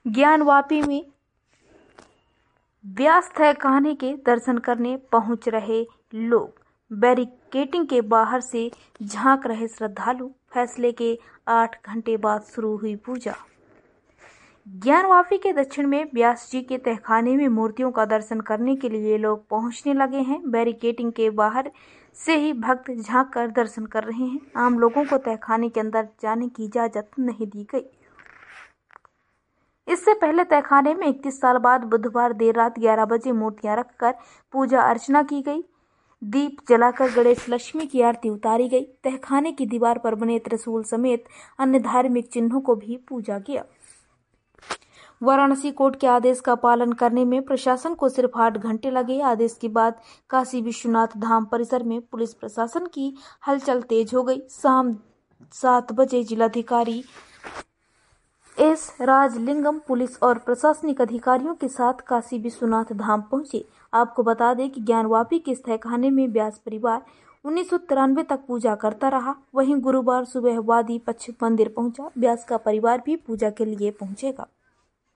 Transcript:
ज्ञानवापी में व्यास तहखाने के दर्शन करने पहुंच रहे लोग, बैरिकेडिंग के बाहर से झांक रहे श्रद्धालु। फैसले के 8 घंटे बाद शुरू हुई पूजा। ज्ञानवापी के दक्षिण में व्यास जी के तहखाने में मूर्तियों का दर्शन करने के लिए लोग पहुंचने लगे हैं। बैरिकेडिंग के बाहर से ही भक्त झांक कर दर्शन कर रहे हैं। आम लोगों को तहखाने के अंदर जाने की इजाजत नहीं दी गई। इससे पहले तहखाने में 31 साल बाद बुधवार देर रात 11 बजे मूर्तियां रखकर पूजा अर्चना की गई। दीप जलाकर गणेश लक्ष्मी की आरती उतारी गई। तहखाने की दीवार पर बने त्रिशूल समेत अन्य धार्मिक चिन्हों को भी पूजा किया। वाराणसी कोर्ट के आदेश का पालन करने में प्रशासन को सिर्फ 8 घंटे लगे। आदेश के बाद काशी विश्वनाथ धाम परिसर में पुलिस प्रशासन की हलचल तेज हो गई। शाम 7 बजे जिलाधिकारी एस राजलिंगम पुलिस और प्रशासनिक अधिकारियों के साथ काशी विश्वनाथ धाम पहुंचे। आपको बता दें कि ज्ञानवापी के इस तहखाने में व्यास परिवार 1993 तक पूजा करता रहा। वहीं गुरुवार सुबह वादी पश्चिम मंदिर पहुंचा। व्यास का परिवार भी पूजा के लिए पहुंचेगा।